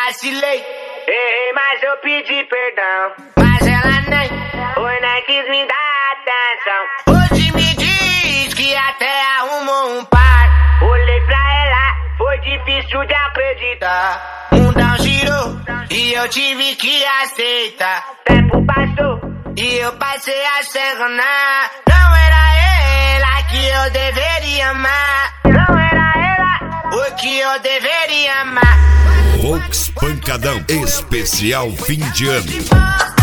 vacilei. Errei, mas eu pedi perdão. Mas ela nem quis me dar atenção. Hoje me diz que até arrumou um par. Olhei pra ela, foi difícil de acreditar. Mundão girou e eu tive que aceitar. Tempo passou e eu passei a enganar. Não era ela que eu deveria amar. Não era ela o que eu deveria amar. Vox Pancadão, especial fim de ano.